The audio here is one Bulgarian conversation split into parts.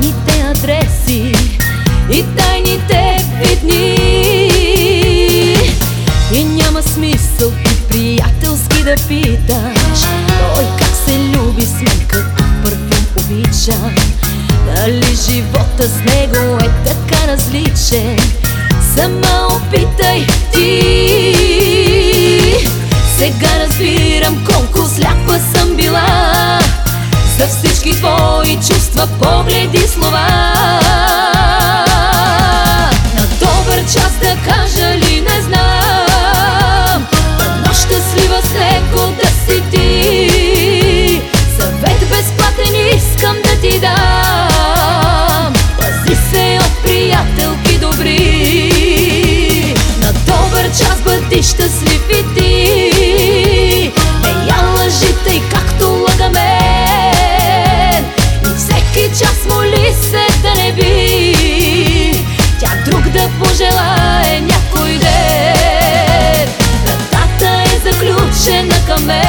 тайните адреси и тайните видни. И няма смисъл ти приятелски да питаш той как се люби с мен, като парфюм обичам. Дали живота с него е така различен? Сама опитай ти. Сега разбирам колко сляпа съм била за всички твои чувства, погледи, слова. На добър час да кажа ли, не знам, но щастлива с него да си ти. Съвет безплатен искам да ти дам: пази се от приятелки добри. На добър час бъди щастлив и ти. Не я лъжи тъй както лъга мен, и всеки час моли се да не би тя друг да пожелае някой ден. Вратата е заключена към мен.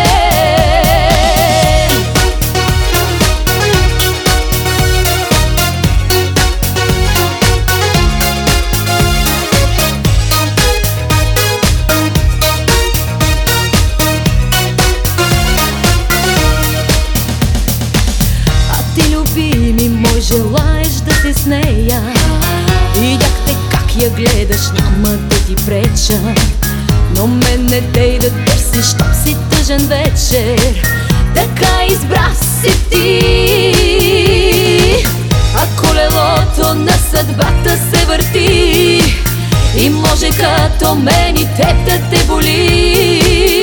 Любими мой, желаеш да си с нея. Видях те как я гледаш, няма да ти преча, но мен не дей да търсиш, щом си тъжен вечер. Така избра си ти. А колелото на съдбата се върти и може като мен и теб да те боли.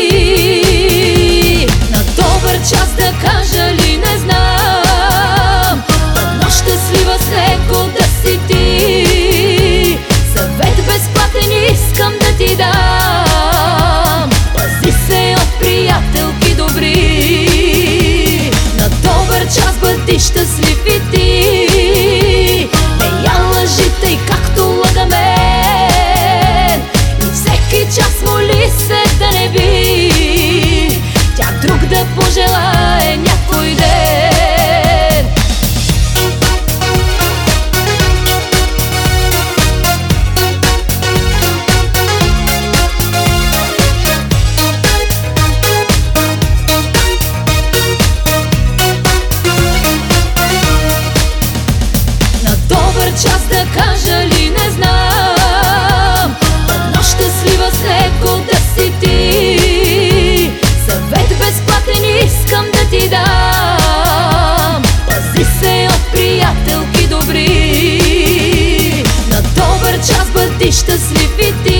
На добър час да кажа ли, не знам, но щастлива с него да си ти. Съвет безплатен искам да ти дам: пази се от приятелки добри. На добър час бъди щастлив и ти. Не я лъжи тъй както лъга мен, и всеки час моли се да не би тя друг да пожелае някой ден. Час да кажа ли, не знам, но щастлива с него да си ти. Съвет безплатен искам да ти дам: пази се от приятелки добри. На добър час бъди щастлив и ти.